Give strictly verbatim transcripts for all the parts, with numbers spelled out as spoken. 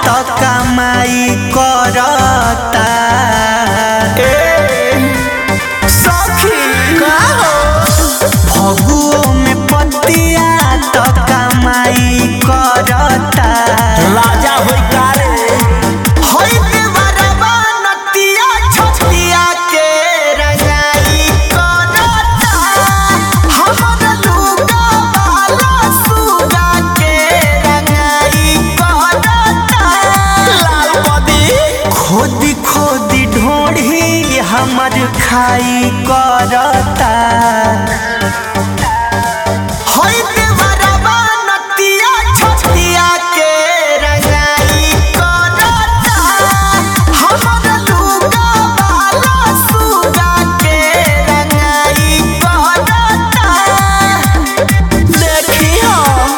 तो कमाई करता फगुओ में पतिया तो कमाई करता राजा होई कारे होई देवरबा नतिया छतिया के रंगाई करता हमर लुगा वाला सुगा के रंगाई करता लाल बदी खोदी खोदी ढोढ़ी हमर खाई करता होई देवरबा नतिया छतिया के रंगाई करता हमर लुगा वाला सुगा के रंगाई करता देखी हम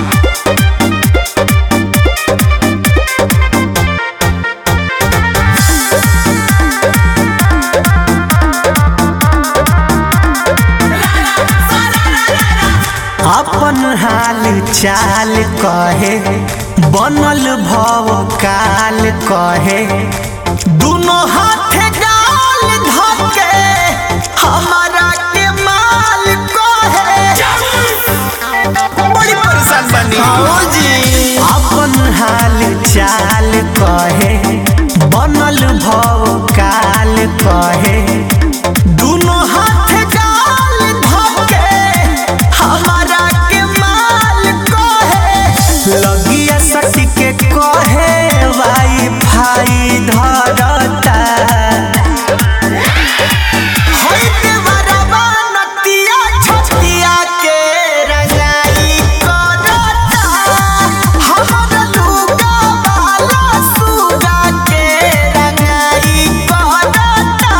अपन हाल चाल कहे बनल भव काल कहे दोनों हाथ गाल धके हमारा के माल कहे बड़ी परेशान बनी जी अपन हाल चाल कहे बनल भव काल कहे दोनों हाथ गाल धके हमारा के माल कहे लगिया सटी के कहे वाई भाई धरता होई देवरबा नतिया छतिया के रंगाई करता हमर लुगा वाला सुगा के रंगाई करता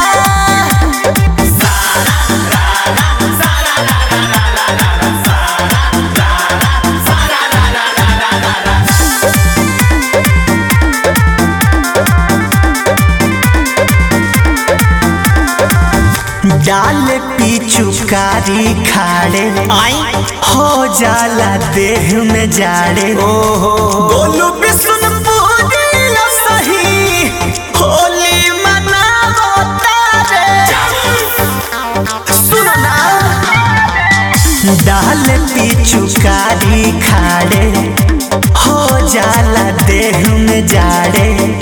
डाल पिचुकारी खाड़े आई हो जाला देह में जाड़े ओहो गोलू बिशुनपुरी सही होली मनावता रे सुनो ना डाल पिचुकारी खाड़े हो जाला देह में जाड़े